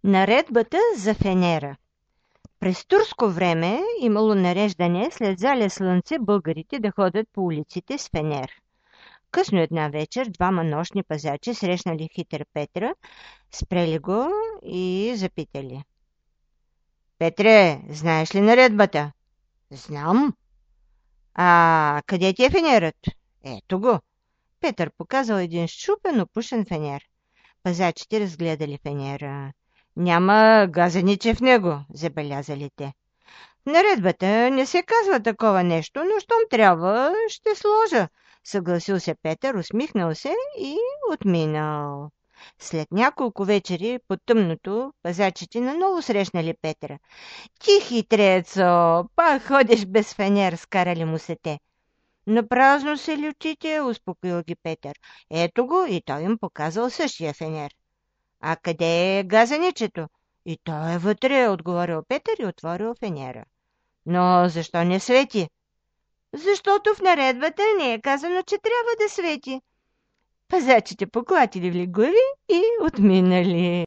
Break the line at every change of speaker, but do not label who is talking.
Наредбата за фенера. През турско време имало нареждане след заля слънце българите да ходят по улиците с фенер. Късно една вечер двама нощни пазачи срещнали хитър Петра, спрели го и запитали: „Петре, знаеш ли наредбата?“ „Знам.“ „А къде ти е фенерът?“ „Ето го.“ Петър показал един счупен опушен фенер. Пазачите разгледали фенера. „Няма газениче в него“, забелязали те. „В наредбата не се казва такова нещо, но щом трябва, ще сложа“, съгласил се Петър, усмихнал се и отминал. След няколко вечери по тъмното пазачите наново срещнали Петъра. „Ти хитрецо, пак ходиш без фенер“, скарали му се те. „Напразно се лютите“, успокоил ги Петър. „Ето го“, и той им показал същия фенер. „А къде е газеничето?“ „И той е вътре“, отговорил Петър и отворил фенера. „Но защо не свети?“ „Защото в наредбата не е казано, че трябва да свети.“ Пазачите поклатили глави и отминали.